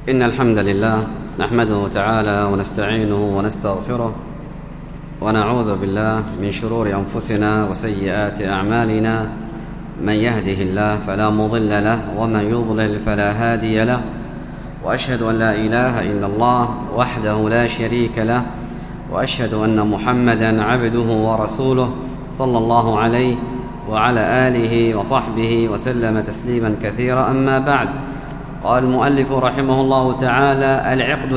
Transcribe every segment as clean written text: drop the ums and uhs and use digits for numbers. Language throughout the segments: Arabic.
إن الحمد لله نحمده تعالى ونستعينه ونستغفره ونعوذ بالله من شرور أنفسنا وسيئات أعمالنا. من يهده الله فلا مضل له ومن يضلل فلا هادي له، وأشهد أن لا إله إلا الله وحده لا شريك له، وأشهد أن محمدًا عبده ورسوله صلى الله عليه وعلى آله وصحبه وسلم تسليما كثيرا. أما بعد، قال المؤلف رحمه الله تعالى: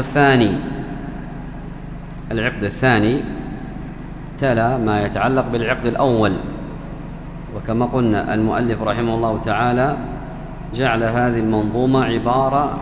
العقد الثاني تلا ما يتعلق بالعقد الأول. وكما قلنا المؤلف رحمه الله تعالى جعل هذه المنظومة عبارة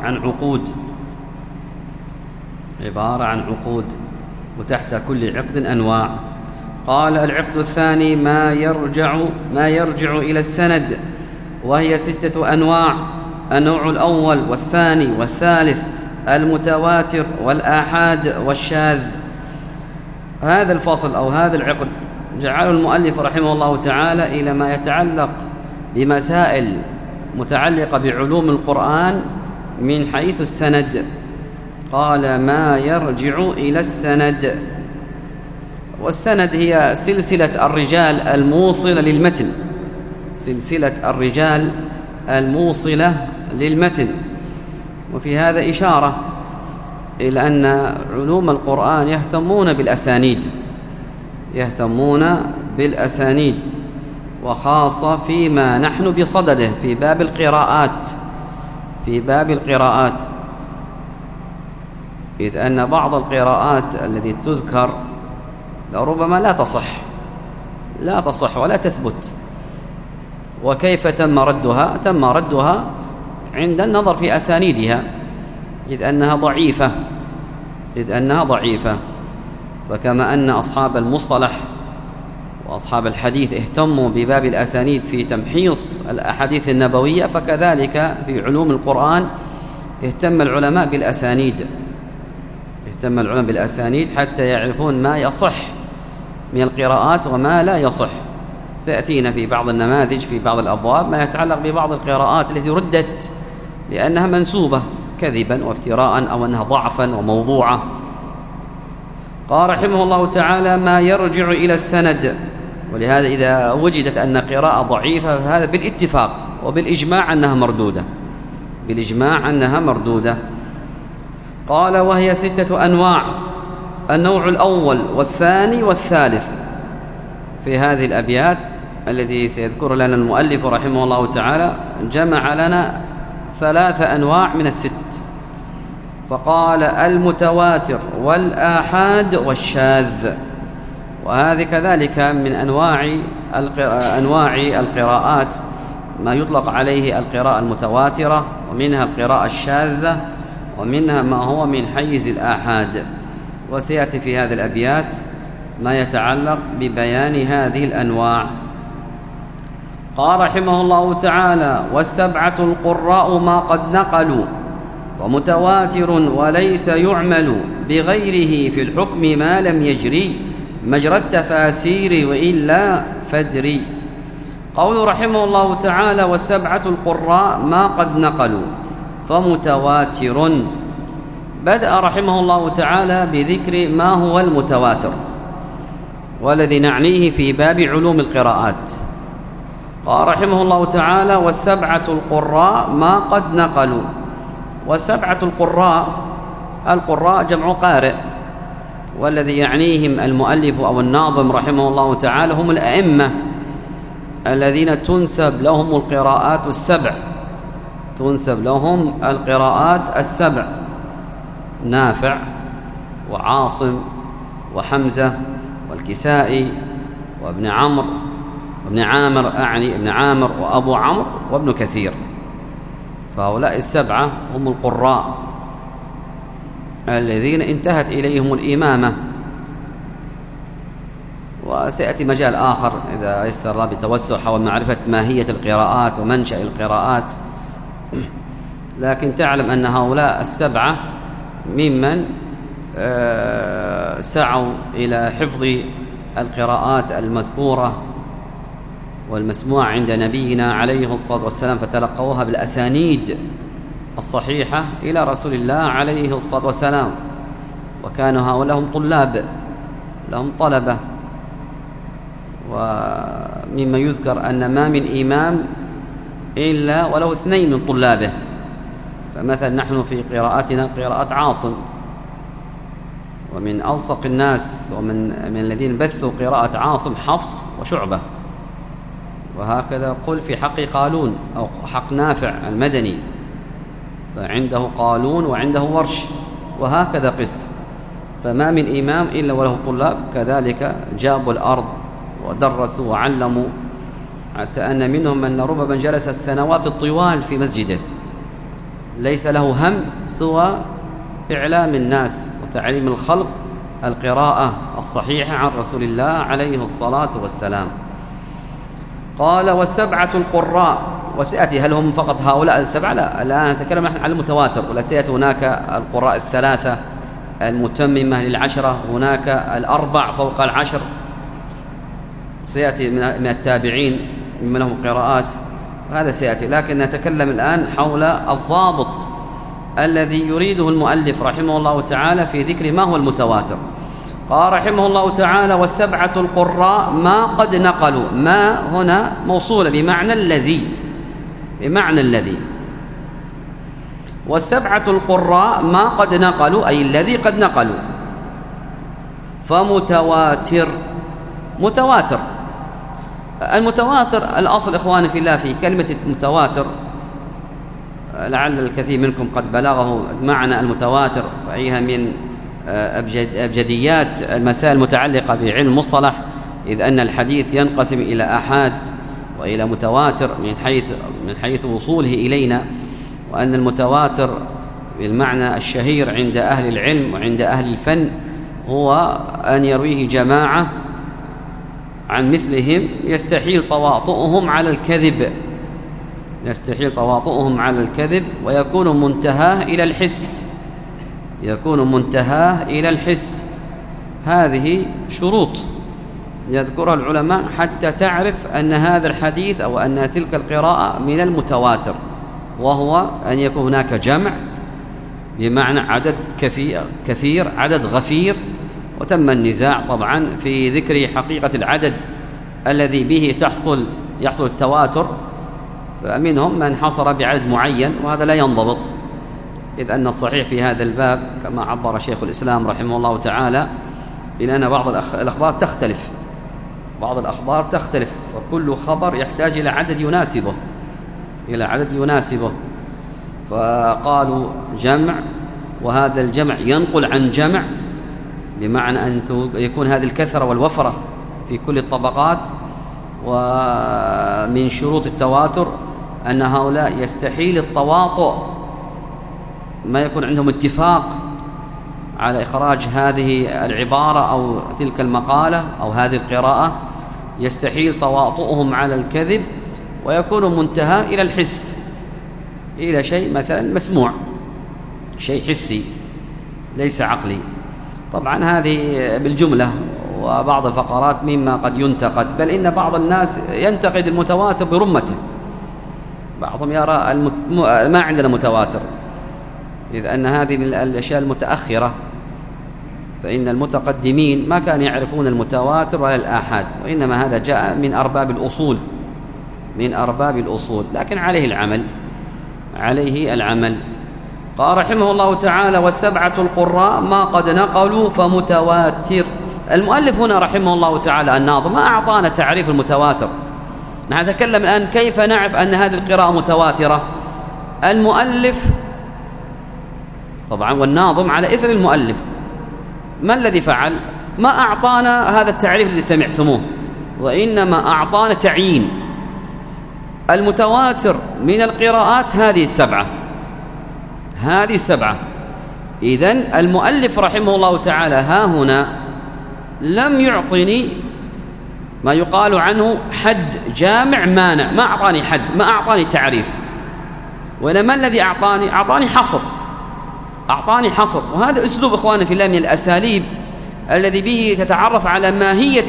عن عقود، وتحت كل عقد أنواع. قال: العقد الثاني ما يرجع إلى السند، وهي 6 أنواع: النوع الأول والثاني والثالث، المتواتر والآحاد والشاذ. هذا الفصل أو هذا العقد جعله المؤلف رحمه الله تعالى إلى ما يتعلق بمسائل متعلقة بعلوم القرآن من حيث السند. قال: ما يرجع إلى السند. والسند هي سلسلة الرجال الموصلة للمتن. وفي هذا إشارة إلى أن علوم القرآن يهتمون بالأسانيد، وخاصة فيما نحن بصدده في باب القراءات، إذ أن بعض القراءات التي تذكر لربما لا تصح ولا تثبت. وكيف تم ردها عند النظر في أسانيدها، إذ أنها ضعيفة. فكما أن أصحاب المصطلح وأصحاب الحديث اهتموا بباب الأسانيد في تمحيص الأحاديث النبوية، فكذلك في علوم القرآن اهتم العلماء بالأسانيد حتى يعرفون ما يصح من القراءات وما لا يصح. سيأتينا في بعض النماذج في بعض الأبواب ما يتعلق ببعض القراءات التي ردت لأنها منسوبة كذبا وافتراء، أو أنها ضعفا وموضوعة. قال رحمه الله تعالى: ما يرجع إلى السند. ولهذا إذا وجدت أن قراءة ضعيفة فهذا بالاتفاق وبالإجماع أنها مردودة. قال: وهي 6 أنواع: النوع الأول والثاني والثالث. في هذه الأبيات التي سيذكر لنا المؤلف رحمه الله تعالى جمع لنا 3 أنواع من 6. فقال: المتواتر والآحاد والشاذ. وهذه كذلك من أنواع القراءات، ما يطلق عليه القراءة المتواترة، ومنها القراءة الشاذة، ومنها ما هو من حيز الآحاد. وسيأتي في هذه الأبيات ما يتعلق ببيان هذه الأنواع. قال رحمه الله تعالى: والسبعة القراء ما قد نقلوا، ومتواتر وليس يعمل بغيره في الحكم ما لم يجري مجرى التفاسير وإلا فادري. قول رحمه الله تعالى: والسبعة القراء ما قد نقلوا، فمتواتر. بدأ رحمه الله تعالى بذكر ما هو المتواتر، والذي نعنيه في باب علوم القراءات. قال رحمه الله تعالى: والسبعة القراء ما قد نقلوا. والسبعة القراء جمع قارئ، والذي يعنيهم المؤلف أو الناظم رحمه الله تعالى هم الأئمة الذين تنسب لهم القراءات السبع: نافع وعاصم وحمزة والكسائي وابن عامر وأبو عمرو وابن كثير. فهؤلاء ال7 هم القراء الذين انتهت إليهم الإمامة. وسيأتي مجال آخر إذا يسر الله بتوسع حول معرفة ماهية القراءات ومنشأ القراءات، لكن تعلم أن هؤلاء ال7 ممن سعوا إلى حفظ القراءات المذكورة والمسموع عند نبينا عليه الصلاة والسلام، فتلقوها بالأسانيد الصحيحة إلى رسول الله عليه الصلاة والسلام، وكانوا هؤلاء هم طلاب، لهم طلبة. ومما يذكر أن ما من إمام إلا ولو 2 من طلابه. فمثلا نحن في قراءتنا قراءة عاصم، ومن ألصق الناس ومن الذين بثوا قراءة عاصم حفص وشعبة، وهكذا قل في حق قالون أو حق نافع المدني، فعنده قالون وعنده ورش، وهكذا قس. فما من إمام إلا وله طلاب، كذلك جابوا الأرض ودرسوا وعلموا، حتى أن منهم من ربما جلس السنوات الطوال في مسجده ليس له هم سوى إعلام الناس وتعليم الخلق القراءة الصحيحة عن رسول الله عليه الصلاة والسلام. قال: و7 القراء. وسيأتي هل هم فقط هؤلاء 7؟ لا، الآن نتكلم نحن عن المتواتر، ولا سيأتي هناك القراء 3 المتممة ل10، هناك 4 فوق 10، سيأتي من التابعين ممن لهم قراءات، هذا سيأتي. لكن نتكلم الآن حول الضابط الذي يريده المؤلف رحمه الله تعالى في ذكر ما هو المتواتر. قال رحمه الله تعالى: و7 القراء ما قد نقلوا. ما هنا موصولة بمعنى الذي، و7 القراء ما قد نقلوا أي الذي قد نقلوا. فمتواتر، متواتر. المتواتر الأصل إخواني في الله في كلمة متواتر، لعل الكثير منكم قد بلغه معنى المتواتر، فهي من أبجديات المسائل المتعلقة بعلم المصطلح، إذ أن الحديث ينقسم إلى آحاد وإلى متواتر من حيث وصوله إلينا، وأن المتواتر بالمعنى الشهير عند أهل العلم وعند أهل الفن هو أن يرويه جماعة عن مثلهم يستحيل تواطؤهم على الكذب، ويكون منتهاه إلى الحس. هذه شروط يذكرها العلماء حتى تعرف أن هذا الحديث أو أن تلك القراءة من المتواتر، وهو أن يكون هناك جمع بمعنى عدد كثير، عدد غفير. وتم النزاع طبعا في ذكر حقيقة العدد الذي به يحصل التواتر، فمنهم من حصر بعدد معين، وهذا لا ينضبط، إذ أن الصحيح في هذا الباب كما عبر شيخ الإسلام رحمه الله تعالى إلى أن بعض الأخبار تختلف، وكل خبر يحتاج إلى عدد يناسبه، فقالوا جمع، وهذا الجمع ينقل عن جمع، بمعنى أن يكون هذه الكثرة والوفرة في كل الطبقات. ومن شروط التواتر أن هؤلاء يستحيل التواطؤ، ما يكون عندهم اتفاق على إخراج هذه العبارة أو تلك المقالة أو هذه القراءة، يستحيل تواطؤهم على الكذب، ويكون منتهى إلى الحس، إلى شيء مثلا مسموع، شيء حسي ليس عقلي. طبعا هذه بالجملة، وبعض الفقرات مما قد ينتقد، بل إن بعض الناس ينتقد المتواتر برمته، بعضهم يرى ما عندنا متواتر، إذ أن هذه من الأشياء المتأخرة، فإن المتقدمين ما كانوا يعرفون المتواتر ولا الآحاد، وإنما هذا جاء من أرباب الأصول، لكن عليه العمل. قال رحمه الله تعالى: و7 القراء ما قد نقلوا فمتواتر. المؤلف هنا رحمه الله تعالى الناظم ما أعطانا تعريف المتواتر. نحن نتكلم الآن كيف نعرف أن هذه القراءة متواترة. المؤلف طبعا والناظم على إثر المؤلف، ما الذي فعل؟ ما أعطانا هذا التعريف الذي سمعتموه، وإنما أعطانا تعيين المتواتر من القراءات هذه السبعة. إذن المؤلف رحمه الله تعالى ها هنا لم يعطني ما يقال عنه حد جامع مانع، ما أعطاني حد، ما أعطاني تعريف، وإنما الذي أعطاني حصر. وهذا أسلوب إخواني في الله من الأساليب الذي به تتعرف على ماهية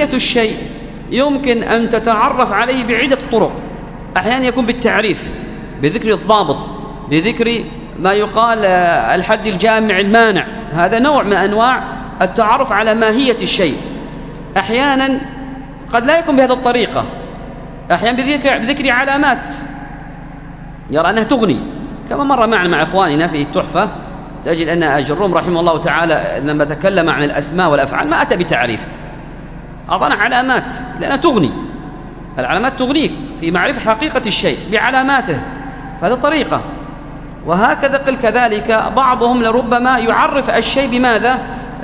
الشيء يمكن أن تتعرف عليه بعدة طرق. أحيانا يكون بالتعريف، بذكر الضابط، بذكر ما يقال الحد الجامع المانع. هذا نوع من أنواع التعرف على ماهية الشيء. أحيانا قد لا يكون بهذه الطريقة، أحيانا بذكر علامات يرى أنها تغني، كما مر معنا مع إخواننا في التحفة، تجد أن أجروم رحمه الله تعالى لما تكلم عن الأسماء والأفعال ما أتى بتعريف، أعطانا علامات لأنها تغني. العلامات تغنيك في معرفة حقيقة الشيء بعلاماته، فهذه طريقة. وهكذا قل كذلك بعضهم لربما يعرف الشيء بماذا؟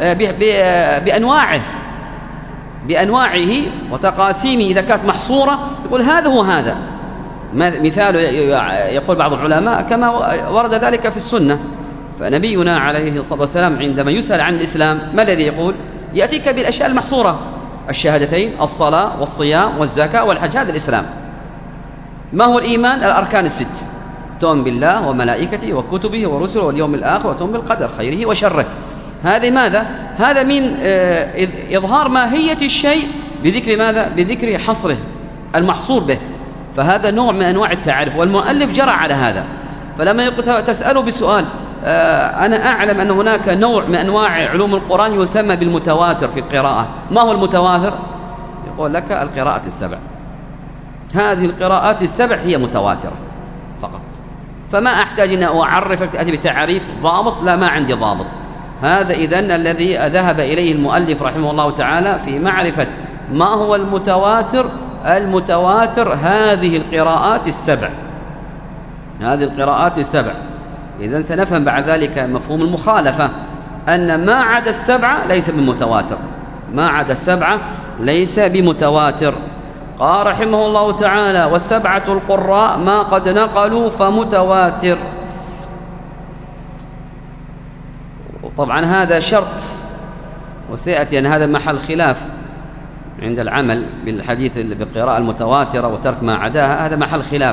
بأنواعه وتقاسيمه. إذا كانت محصورة يقول هذا هو هذا. مثال يقول بعض العلماء كما ورد ذلك في السنة، فنبينا عليه الصلاة والسلام عندما يسأل عن الإسلام ما الذي يقول؟ يأتيك بالأشياء المحصورة: الشهادتين، الصلاة والصيام والزكاة والحج، هذا الإسلام. ما هو الإيمان؟ الأركان الست: تؤمن بالله وملائكته وكتبه ورسله واليوم الآخر وتؤمن بالقدر خيره وشره. هذا ماذا؟ هذا من إظهار ماهية الشيء بذكر ماذا؟ بذكر حصره المحصور به. فهذا نوع من أنواع التعرف، والمؤلف جرى على هذا. فلما تسأله بسؤال: أنا أعلم أن هناك نوع من أنواع علوم القرآن يسمى بالمتواتر في القراءة، ما هو المتواتر؟ يقول لك القراءات السبع. هذه القراءات السبع هي متواترة فقط، فما أحتاج أن أعرفك أتي بتعريف ضابط، لا، ما عندي ضابط. هذا إذن الذي ذهب إليه المؤلف رحمه الله تعالى في معرفة ما هو المتواتر. المتواتر هذه القراءات السبع، هذه القراءات السبع. إذن سنفهم بعد ذلك مفهوم المخالفة، أن ما عدا السبعة ليس بمتواتر، ما عدا السبعة ليس بمتواتر. قال رحمه الله تعالى: والسبعة القراء ما قد نقلوا فمتواتر. طبعا هذا شرط، وسيأتي أن هذا محل خلاف عند العمل بالحديث بالقراءة المتواترة وترك ما عداها، هذا محل خلاف.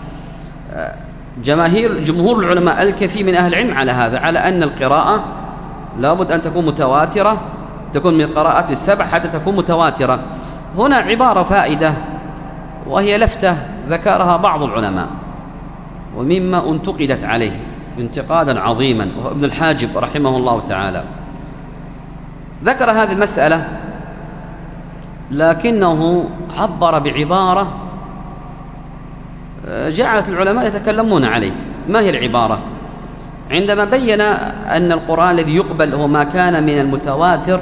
جمهور العلماء الكثير من أهل العلم على هذا، على أن القراءة لابد أن تكون متواترة، تكون من القراءات السبع حتى تكون متواترة. هنا عبارة فائدة وهي لفتة ذكرها بعض العلماء ومما انتقدت عليه انتقادا عظيما، وهو ابن الحاجب رحمه الله تعالى. ذكر هذه المسألة لكنه عبر بعبارة جعلت العلماء يتكلمون عليه. ما هي العبارة؟ عندما بين أن القرآن الذي يقبل هو ما كان من المتواتر،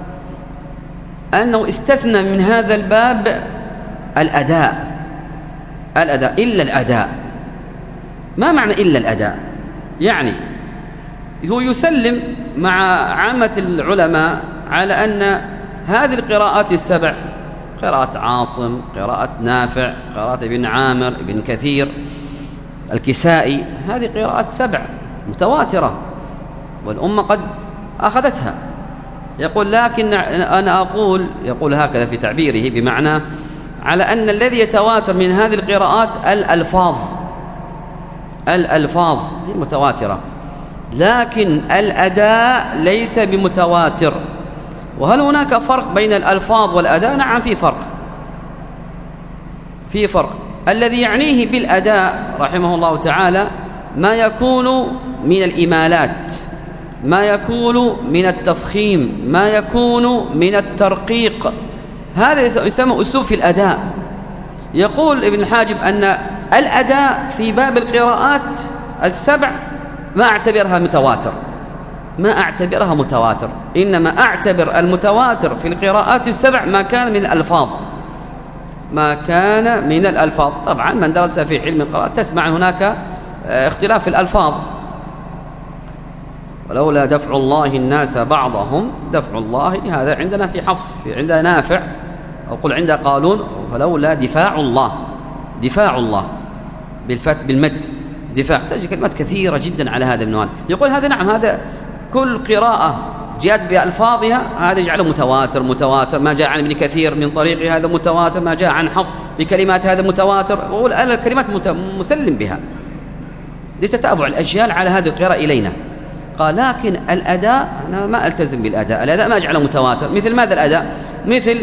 أنه استثنى من هذا الباب الأداء إلا الأداء. ما معنى إلا الأداء؟ يعني هو يسلم مع عامة العلماء على أن هذه القراءات السبع، قراءة عاصم، قراءة نافع، قراءة ابن عامر، ابن كثير، الكسائي، هذه قراءات سبع متواترة والأمة قد أخذتها. يقول لكن أنا أقول، يقول هكذا في تعبيره، بمعنى على أن الذي يتواتر من هذه القراءات الألفاظ هي متواترة، لكن الأداء ليس بمتواتر. وهل هناك فرق بين الألفاظ والأداء؟ نعم، في فرق. الذي يعنيه بالأداء رحمه الله تعالى ما يكون من الإمالات، ما يكون من التفخيم، ما يكون من الترقيق، هذا يسمى أسلوب في الأداء. يقول ابن الحاجب أن الأداء في باب القراءات السبع ما أعتبرها متواتر، إنما أعتبر المتواتر في القراءات السبع ما كان من الألفاظ. طبعا من درس في علم القراءة تسمع هناك اختلاف في الألفاظ. ولولا دفع الله الناس بعضهم دفع الله، هذا عندنا في حفص، عندنا نافع، أو قل عند قالون فلولا دفاع الله بالفتح بالمد دفاع. تجد كلمات كثيرة جدا على هذا المنوال. يقول هذا نعم، هذا كل قراءة جاءت بألفاظها هذا يجعله متواتر. ما جاء عن ابن كثير من طريق هذا متواتر، ما جاء عن حفص بكلمات هذا متواتر. وأقول أنا الكلمات مسلم بها لتتابع الأجيال على هذه القراءة إلينا. قال لكن الأداء أنا ما ألتزم بالأداء، الأداء ما أجعله متواتر. مثل ماذا الأداء؟ مثل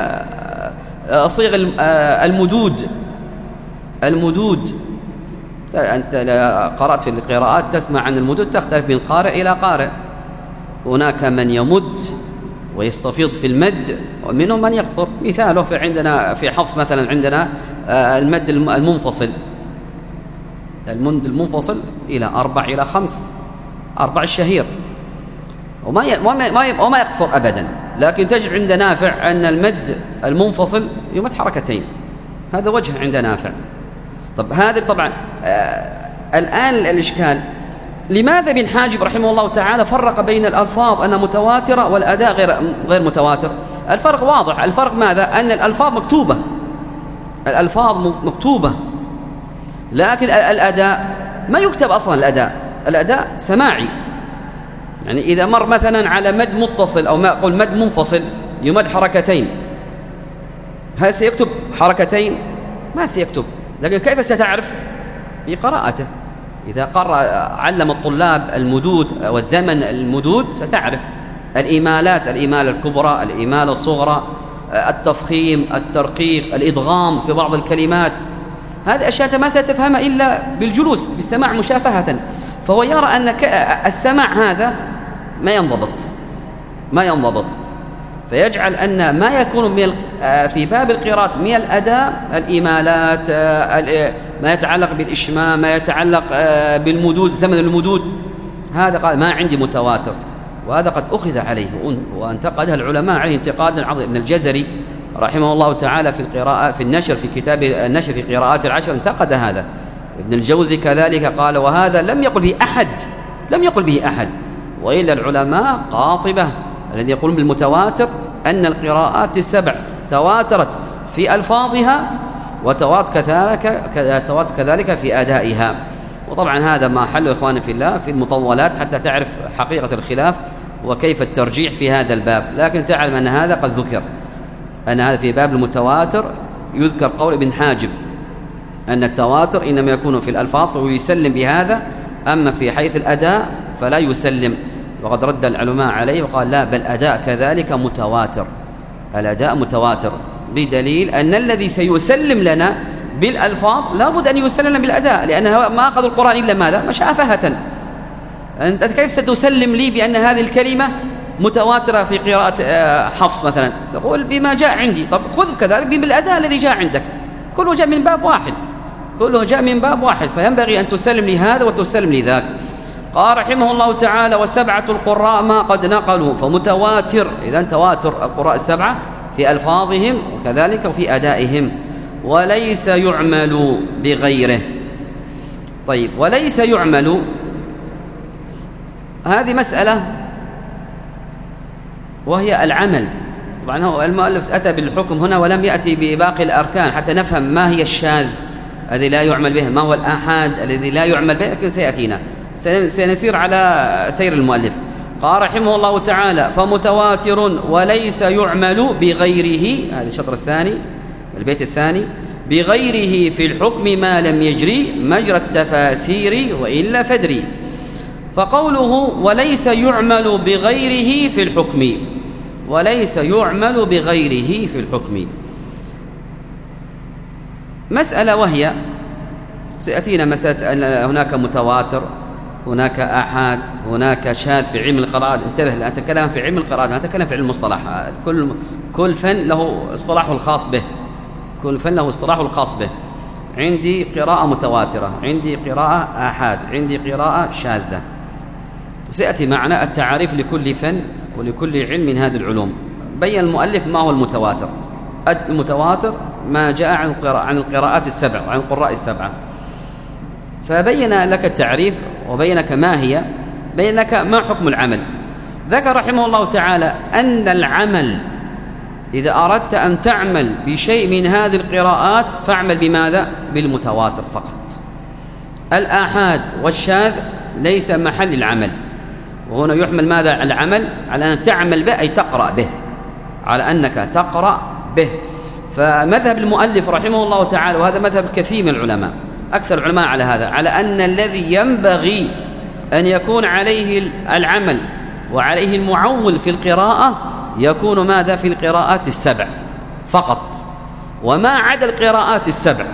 صيغ المدود أنت قرأت في القراءات تسمع عن المدود تختلف من قارئ إلى قارئ. هناك من يمد ويستفيض في المد ومنهم من يقصر. مثاله في عندنا في حفص مثلا عندنا المد المنفصل، المد المنفصل إلى 4 إلى 5، 4 الشهير، وما يقصر أبدا. لكن تجد عند نافع أن المد المنفصل يمد حركتين، هذا وجه عند نافع. طب هذا طبعا الآن الإشكال لماذا ابن حاجب رحمه الله تعالى فرق بين الألفاظ أنها متواترة والأداء غير متواتر؟ الفرق واضح. الفرق ماذا؟ أن الألفاظ مكتوبة، الألفاظ مكتوبة، لكن الأداء ما يكتب أصلا. الأداء سماعي. يعني إذا مر مثلا على مد متصل أو ما أقول مد منفصل يمد حركتين، هل سيكتب حركتين؟ ما سيكتب. لكن كيف ستعرف؟ بقراءته. إذا علم الطلاب المدود والزمن المدود ستعرف الإمالات، الإمالة الكبرى، الإمالة الصغرى، التفخيم، الترقيق، الإدغام في بعض الكلمات. هذه أشياء ما ستفهمها إلا بالجلوس بالسماع مشافهة. فهو يرى أن السماع هذا ما ينضبط، فيجعل أن ما يكون في باب القراءة من الأداء، الإمالات، ما يتعلق بالإشمام، ما يتعلق بالمدود، زمن المدود، هذا قال ما عندي متواتر. وهذا قد أخذ عليه وانتقدها العلماء عليه انتقادا عظيما. ابن الجزري رحمه الله تعالى في القراءة في النشر في كتاب النشر في قراءات العشر انتقد هذا. ابن الجوزي كذلك قال وهذا لم يقل به أحد، وإلا العلماء قاطبة الذي يقولون بالمتواتر أن القراءات السبع تواترت في ألفاظها وتواتر كذلك في أدائها. وطبعا هذا ما حله إخواني في الله في المطولات حتى تعرف حقيقة الخلاف وكيف الترجيح في هذا الباب. لكن تعلم أن هذا قد ذكر، أن هذا في باب المتواتر يذكر قول ابن حاجب أن التواتر إنما يكون في الألفاظ ويسلم بهذا، أما في حيث الأداء فلا يسلم. وقد رد العلماء عليه وقال لا، بل أداء كذلك متواتر، الأداء متواتر، بدليل أن الذي سيسلم لنا بالألفاظ لا بد أن يسلم لنا بالأداء، لأنه ما أخذ القرآن إلا ماذا؟ مشافهة. أنت كيف ستسلم لي بأن هذه الكلمة متواترة في قراءة حفص مثلا؟ تقول بما جاء عندي. طب خذ كذلك بالأداء الذي جاء عندك، كله جاء من باب واحد، فينبغي أن تسلم لي هذا وتسلم لي ذاك. قال رحمه الله تعالى وسبعة القراء ما قد نقلوا فمتواتر. إذن تواتر القراء السبعة في ألفاظهم وكذلك في أدائهم، وليس يعمل بغيره. طيب، وليس يعمل هذه مسألة وهي العمل. طبعا هو المؤلف أتى بالحكم هنا ولم يأتي بباقي الأركان حتى نفهم ما هي الشاذ الذي لا يعمل به، ما هو الآحاد الذي لا يعمل به، لكن سيأتينا، سنسير على سير المؤلف. قال رحمه الله تعالى فمتواتر وليس يعمل بغيره، هذا الشطر الثاني البيت الثاني، بغيره في الحكم ما لم يجري مجرى التفاسير وإلا فدري. فقوله وليس يعمل بغيره في الحكم، وليس يعمل بغيره في الحكم مسألة، وهي سيأتينا مسألة أن هناك متواتر، هناك آحاد، هناك شاذ في علم القراءات. انتبه، لا أتكلم في علم القراءات، لا أتكلم في علم المصطلح. كل فن له اصطلاحه الخاص به، كل فن له اصطلاحه الخاص به. عندي قراءة متواترة، عندي قراءة آحاد، عندي قراءة شاذة. سيأتي معنا التعاريف لكل فن ولكل علم من هذه العلوم. بين المؤلف ما هو المتواتر. المتواتر ما جاء عن القراءات السبع وعن القراء السبعة، فبين لك التعريف وبين لك ما هي، بين لك ما حكم العمل. ذكر رحمه الله تعالى أن العمل إذا أردت أن تعمل بشيء من هذه القراءات فاعمل بماذا؟ بالمتواتر فقط. الآحاد والشاذ ليس محل العمل، وهنا يحمل ماذا؟ العمل على أن تعمل به، أي تقرأ به، على أنك تقرأ به. فمذهب المؤلف رحمه الله تعالى، وهذا مذهب كثير من العلماء، أكثر العلماء على هذا، على أن الذي ينبغي أن يكون عليه العمل وعليه المعول في القراءة يكون ماذا؟ في القراءات السبع فقط، وما عدا القراءات السبع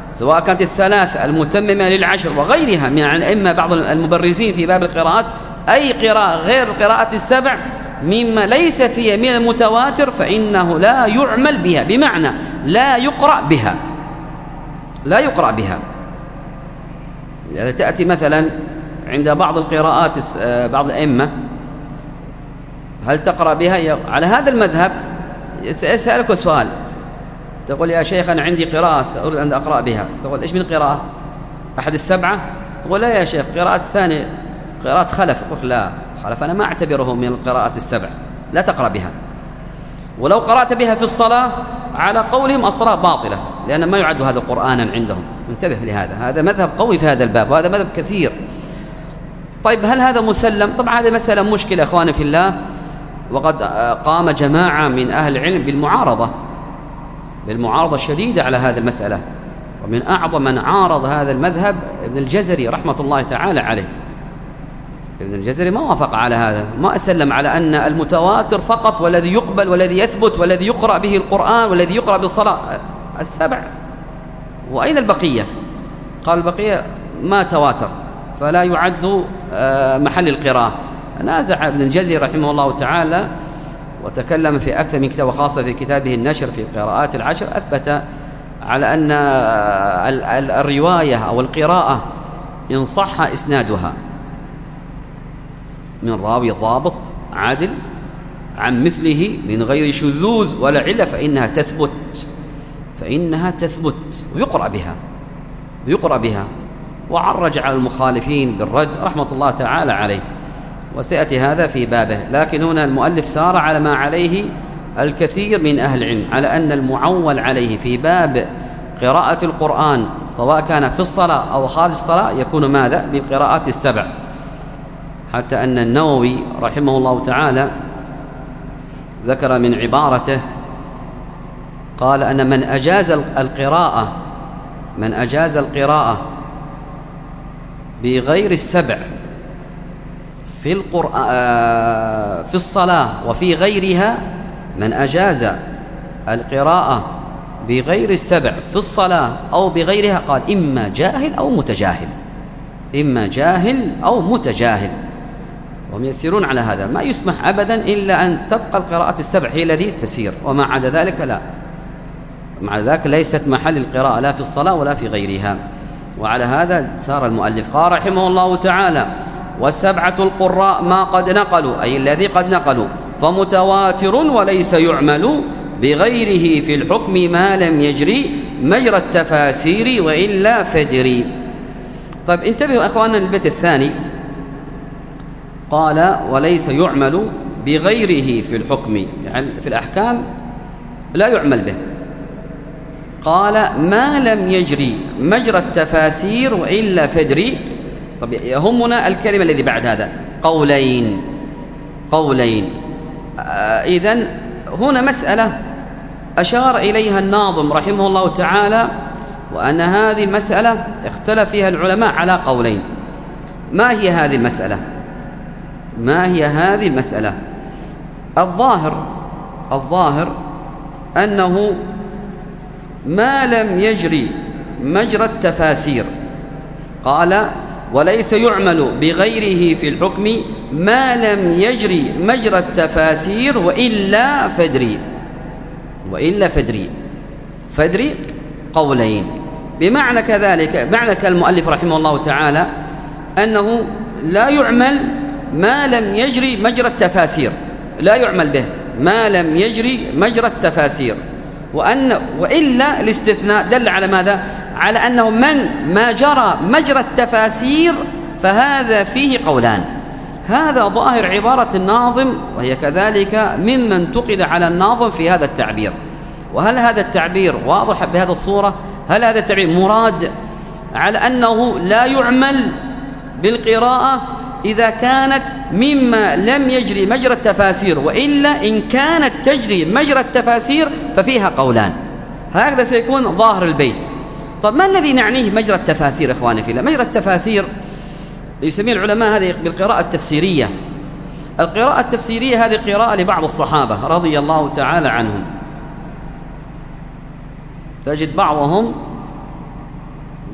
سواء كانت الثلاث المتممة للعشر وغيرها من الأئمة بعض المبرزين في باب القراءات، أي قراءة غير قراءة السبع مما ليست هي من المتواتر فإنه لا يعمل بها، بمعنى لا يقرأ بها، لا يقرأ بها. يعني تأتي مثلا عند بعض القراءات بعض الأئمة هل تقرأ بها؟ على هذا المذهب سأسألك سؤال، تقول يا شيخ أنا عندي قراءة أريد أن أقرأ بها، تقول إيش من قراءة؟ أحد السبعة؟ تقول لا يا شيخ قراءة ثانية قراءة خلف. تقول لا، خلف أنا ما أعتبره من القراءات السبع، لا تقرأ بها. ولو قرأت بها في الصلاة على قولهم الصلاة باطلة، لأن ما يعد هذا قرآنا عندهم. انتبه لهذا، هذا مذهب قوي في هذا الباب، وهذا مذهب كثير. طيب هل هذا مسلم؟ طبعا هذه مسألة مشكلة أخواني في الله، وقد قام جماعة من أهل العلم بالمعارضة الشديدة على هذه المسألة، ومن أعظم من عارض هذا المذهب ابن الجزري رحمة الله تعالى عليه. ابن الجزري ما وافق على هذا، ما أسلم على أن المتواتر فقط والذي يقبل والذي يثبت والذي يقرأ به القرآن والذي يقرأ بالصلاة السبع، وأين البقية؟ قال البقية ما تواتر فلا يعد محل القراءة. نازع ابن الجزري رحمه الله تعالى وتكلم في أكثر من كتاب، وخاصة في كتابه النشر في قراءات العشر، أثبت على أن الرواية أو القراءة إن صح إسنادها من راوي ضابط عادل عن مثله من غير شذوذ ولا علة فإنها تثبت ويقرأ بها وعرج على المخالفين بالرد رحمة الله تعالى عليه، وسيأتي هذا في بابه. لكن هنا المؤلف سار على ما عليه الكثير من أهل العلم، على أن المعول عليه في باب قراءة القرآن سواء كان في الصلاة أو خارج الصلاة يكون ماذا؟ بالقراءات السبع. حتى أن النووي رحمه الله تعالى ذكر من عبارته، قال أن من أجاز القراءة بغير السبع في الصلاة وفي غيرها، من أجاز القراءة بغير السبع في الصلاة أو بغيرها، قال إما جاهل أو متجاهل. وهم يسيرون على هذا، ما يسمح أبدا إلا أن تبقى القراءة السبع هي التي تسير، وما عدا ذلك لا، مع ذلك ليست محل القراءة لا في الصلاة ولا في غيرها. وعلى هذا سار المؤلف. قال رحمه الله تعالى: والسبعة القراء ما قد نقلوا، أي الذي قد نقلوا، فمتواتر وليس يعمل بغيره في الحكم ما لم يجري مجرى التفاسير وإلا فجري. طيب انتبهوا أخواننا للبيت الثاني، قال وليس يعمل بغيره في الحكم، يعني في الأحكام لا يعمل به. قال ما لم يجري مجرى التفاسير وإلا فدري. طب يهمنا الكلمة الذي بعد هذا، قولين. إذن هنا مسألة أشار إليها الناظم رحمه الله تعالى، وأن هذه المسألة اختلف فيها العلماء على قولين. ما هي هذه المسألة؟ الظاهر أنه ما لم يجري مجرى التفاسير، قال وليس يعمل بغيره في الحكم ما لم يجري مجرى التفاسير وإلا فدري قولين. بمعنى كذلك معنى كالمؤلف رحمه الله تعالى أنه لا يعمل ما لم يجري مجرى التفاسير، لا يعمل به ما لم يجري مجرى التفاسير، وإلا الاستثناء دل على ماذا؟ على أنه ما جرى مجرى التفاسير فهذا فيه قولان. هذا ظاهر عبارة الناظم، وهي كذلك ممن انتقد على الناظم في هذا التعبير. وهل هذا التعبير واضح بهذه الصورة؟ هل هذا التعبير مراد على أنه لا يعمل بالقراءة إذا كانت مما لم يجري مجرى التفاسير، وإلا إن كانت تجري مجرى التفاسير ففيها قولان؟ هكذا سيكون ظاهر البيت. طب ما الذي نعنيه مجرى التفاسير إخواني في الله؟ مجرى التفاسير يسميه العلماء هذه بالقراءة التفسيرية. القراءة التفسيرية هذه قراءة لبعض الصحابة رضي الله تعالى عنهم، تجد بعضهم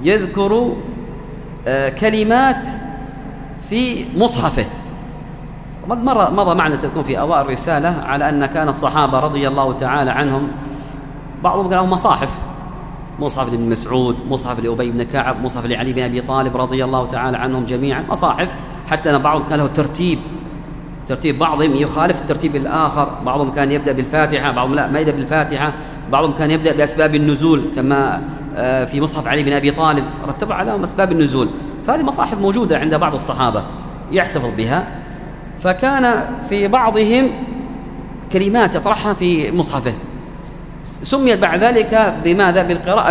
يذكر كلمات في مصحفه. مضى معنا تكون في أوائل الرسالة على أن كان الصحابة رضي الله تعالى عنهم بعضهم كان لهم مصاحف، مصحف لابن مسعود، مصحف لأبي بن كعب، مصحف لعلي بن أبي طالب رضي الله تعالى عنهم جميعا، مصاحف، حتى أن بعضهم كان له ترتيب بعضهم يخالف الترتيب الآخر، بعضهم كان يبدأ بالفاتحة، بعضهم لا ما يبدأ بالفاتحة، بعضهم كان يبدأ بأسباب النزول كما في مصحف علي بن أبي طالب رتب عليهم أسباب النزول. فهذه مصاحف موجودة عند بعض الصحابة يحتفظ بها. فكان في بعضهم كلمات يطرحها في مصحفه، سميت بعد ذلك بماذا؟ بالقراءة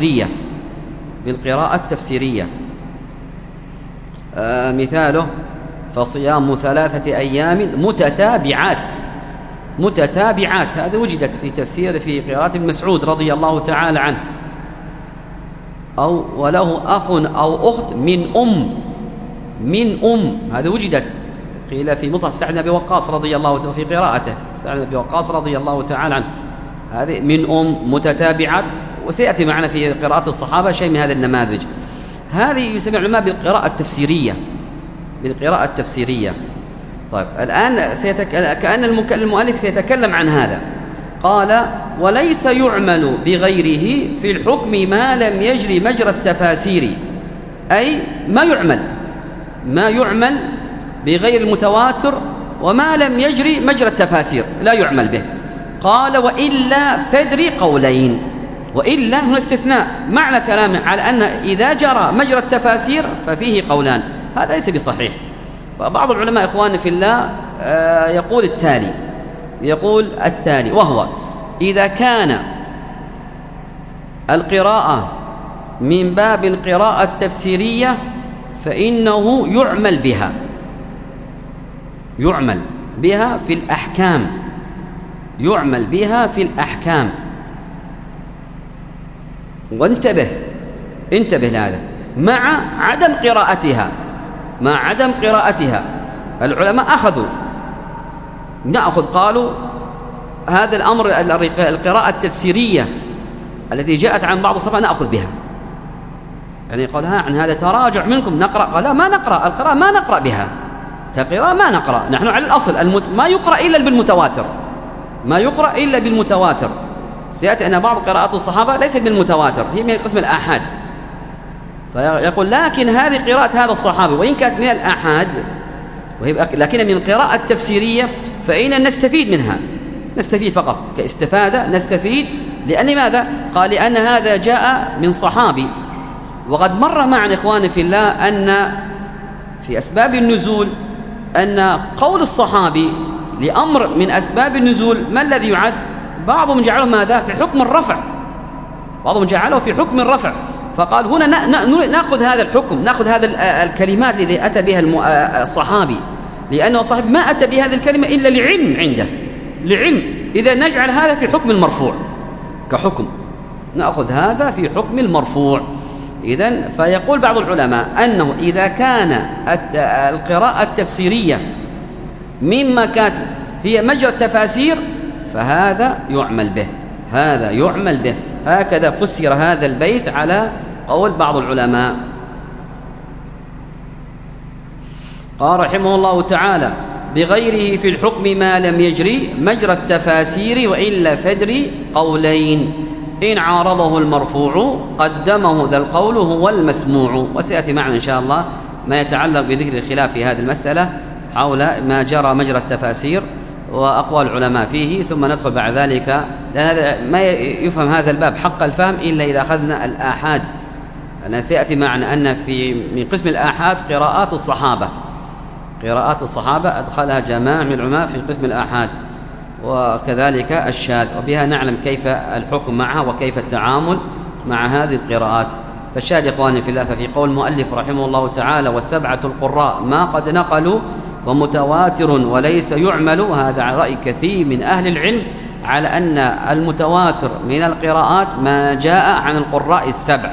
التفسيرية. مثاله: فصيام 3 أيام متتابعات. هذا وجدت في تفسير في قراءة ابن مسعود رضي الله تعالى عنه. أو وله أخ أو أخت من أم، هذا وجدت قيل في مصحف سعد بن أبي وقاص رضي الله تعالى في قراءته سعد بن أبي وقاص رضي الله تعالى عنه، هذه من متتابعات. وسيأتي معنا في قراءة الصحابة شيء من هذه النماذج. هذه يسمى العلماء بالقراءة التفسيرية. طيب الآن كأن المؤلف سيتكلم عن هذا. قال: وليس يعمل بغيره في الحكم ما لم يجري مجرى التفاسير، أي ما يعمل بغير المتواتر وما لم يجري مجرى التفاسير لا يعمل به. قال: وإلا فادري قولين. وإلا هنا استثناء، معنى كلامنا على أن إذا جرى مجرى التفاسير ففيه قولان، هذا ليس بصحيح. فبعض العلماء إخواني في الله يقول التالي، وهو: إذا كان القراءة من باب القراءة التفسيرية فإنه يعمل بها في الأحكام. وانتبه لهذا، مع عدم قراءتها. العلماء قالوا هذا الأمر القراءة التفسيرية التي جاءت عن بعض الصحابة نأخذ بها، يعني قال عن هذا تراجع منكم نقرأ. قال لا، ما نقرأ القراءة، ما نقرأ بها كقراءة، ما نقرأ نحن على الأصل ما يقرأ إلا بالمتواتر. سيأتي أن بعض قراءات الصحابة ليست بالمتواتر، هي من قسم الآحاد. فيقول لكن هذه قراءة هذا الصحابي وإن كانت من الآحاد لكن من القراءة التفسيرية فإن نستفيد منها، نستفيد فقط كاستفادة، نستفيد. لأن ماذا؟ قال: لأن هذا جاء من صحابي. وقد مر معنا إخواني في الله أن في أسباب النزول أن قول الصحابي لأمر من أسباب النزول ما الذي يعد؟ بعضهم جعله ماذا؟ في حكم الرفع، بعضهم جعله في حكم الرفع. فقال هنا نأخذ هذا الحكم، نأخذ هذا الكلمات التي أتى بها الصحابي، لأنه الصحابي ما أتى بهذه الكلمة إلا لعلم عنده، إذا نجعل هذا في حكم المرفوع كحكم، نأخذ هذا في حكم المرفوع. إذن فيقول بعض العلماء أنه إذا كان القراءة التفسيرية مما كانت هي مجرى التفاسير فهذا يعمل به، هكذا فسر هذا البيت على قول بعض العلماء. قال رحمه الله تعالى: بغيره في الحكم ما لم يجري مجرى التفاسير وإلا فادري قولين، إن عارضه المرفوع قدمه ذا القول هو المسموع. وسيأتي معنا إن شاء الله ما يتعلق بذكر الخلاف في هذه المسألة حول ما جرى مجرى التفاسير وأقوال العلماء فيه، ثم ندخل بعد ذلك، لأن هذا ما يفهم هذا الباب حق الفهم إلا إذا أخذنا الآحاد. أنا سيأتي معنا أن من قسم الآحاد قراءات الصحابة أدخلها جماعة من العلماء في قسم الآحاد، وكذلك الشاذ، وبها نعلم كيف الحكم معها وكيف التعامل مع هذه القراءات. فالشاهد إخواني في الله، ففي قول المؤلف رحمه الله تعالى: والسبعة القراء ما قد نقلوا فمتواتر وليس يعمل. هذا رأي كثير من أهل العلم على أن المتواتر من القراءات ما جاء عن القراء السبع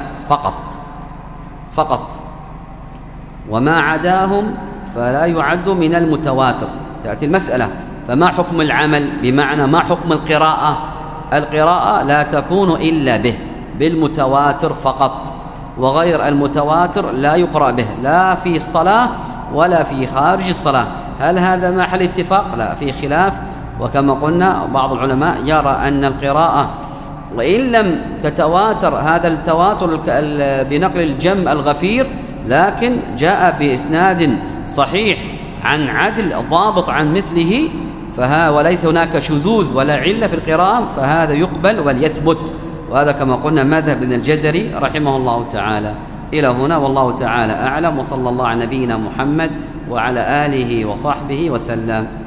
فقط، وما عداهم فلا يعد من المتواتر. تأتي المسألة: فما حكم العمل؟ بمعنى ما حكم القراءة لا تكون إلا بالمتواتر فقط. وغير المتواتر لا يقرأ به لا في الصلاة ولا في خارج الصلاة. هل هذا محل اتفاق؟ لا، في خلاف. وكما قلنا بعض العلماء يرى أن القراءة وإن لم تتواتر هذا التواتر بنقل الجم الغفير، لكن جاء بإسناد صحيح عن عدل ضابط عن مثله، وليس هناك شذوذ ولا علة في القراءة، فهذا يقبل وليثبت. وهذا كما قلنا مذهب ابن الجزري رحمه الله تعالى. إلى هنا والله تعالى أعلم، وصلى الله على نبينا محمد وعلى آله وصحبه وسلم.